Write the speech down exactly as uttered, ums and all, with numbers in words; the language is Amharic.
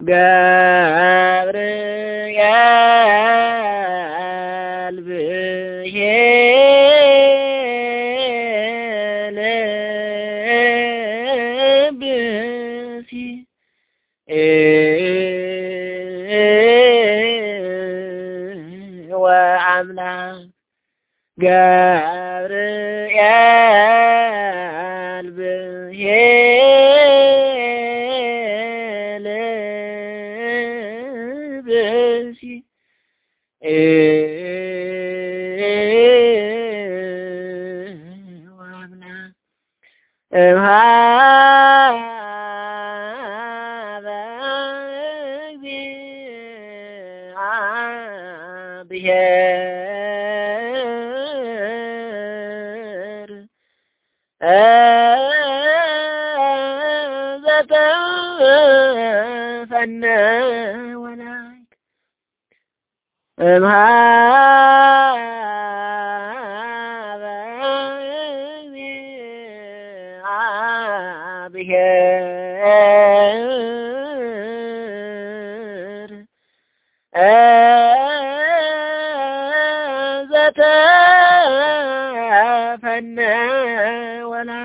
ገብርኤል ብሄል ብሲ ወአምላክ ገብርኤል ብሄል ብሲ ወአምላክ እምኀበ እግዚአብሔር ዘተፈነወ ላይክ እምኀበ እግዚአብሔር ዘተፈነወ ላይክ